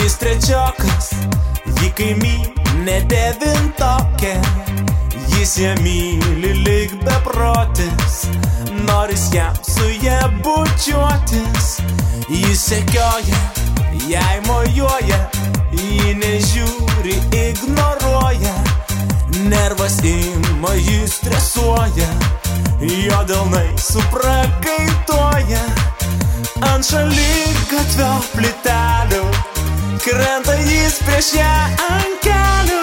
Jis trečiokas, ji kaimynė devintokė. Jis ją myli lyg beprotis, noris jam su ja bučiuotis. Jis sekioja, jai mojuoja, ji nežiūri, ignoruoja. Nervas ima, jis stresuoja, jo delnai suprakaituoja. Ant šaligatvio plytelių krenta jis prieš ją ant kelių.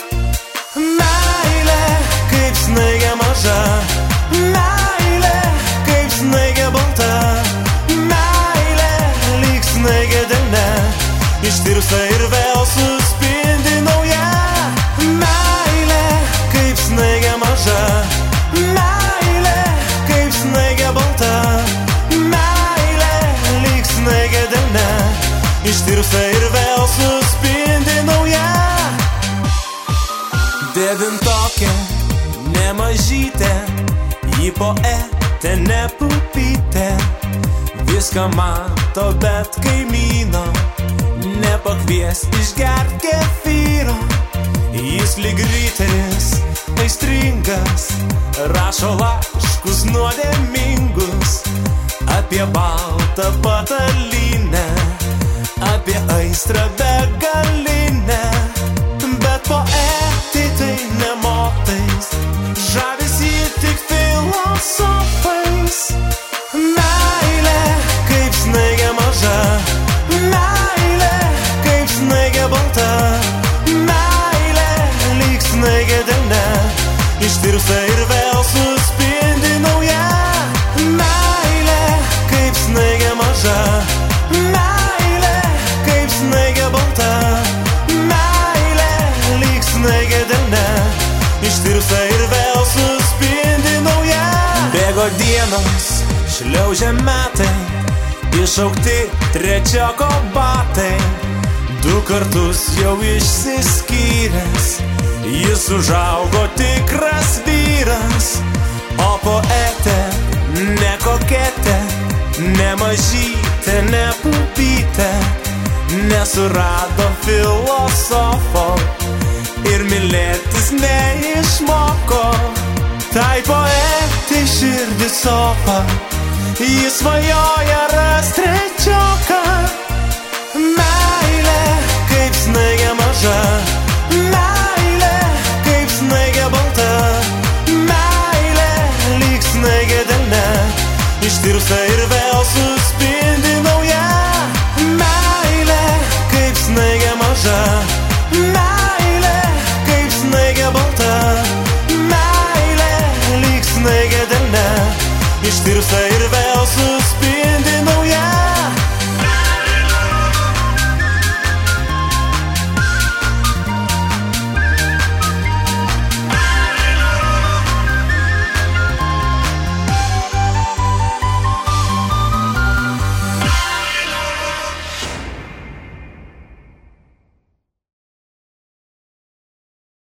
Meilė kaip snaigė maža, meilė kaip snaigė balta, meilė lyg snaigė delne, ištirpsta ir vėl suspindi nauja. Meilė kaip snaigė maža, meilė kaip snaigė balta, meilė lyg snaigė delne, ištirpsta ir vėl suspindi nauja. Devintokė, nemažytė, ji poetė, ne pupytė. Viską mato, bet kaimyno nepakvies išgert kefyro. Jis lyg riteris, aistringas, rašo laiškus nuodėmingus apie baltą patalynę, apie aistrą begalinę. Bet poetai tai ne motais, žavisi tik filosofais. Meilė kaip snaigė maža, meilė kaip snaigė balta, meilė lyg snaigė delne, ištirpsta ir vėl suspindi nauja. Meilė kaip snaigė maža, meilė kaip snaigė balta, meilė lyg snaigė delne, ištirpsta ir vėl suspindi nauja. Bėgo dienos, šliaužia metai, išaukti trečioko batai. 2 kartus jau išsiskyręs, jis užaugo tikras vyras. O poetė, ne koketė, ne mažytė, ne pupytė, nesurado filosofo ir mylėtis neišmoko. Tai poetai širdį sopa, jis svajoja ras trečioką. Meilė kaip snaigė maža, meilė kaip snaigė balta, meilė lyg snaigė delne, ištirpsta ir vėl suspindi nauja. Meilė kaip snaigė maža, meilė kaip snaigė balta, meilė lyg snaigė delne, ištirpsta ir vėl suspindi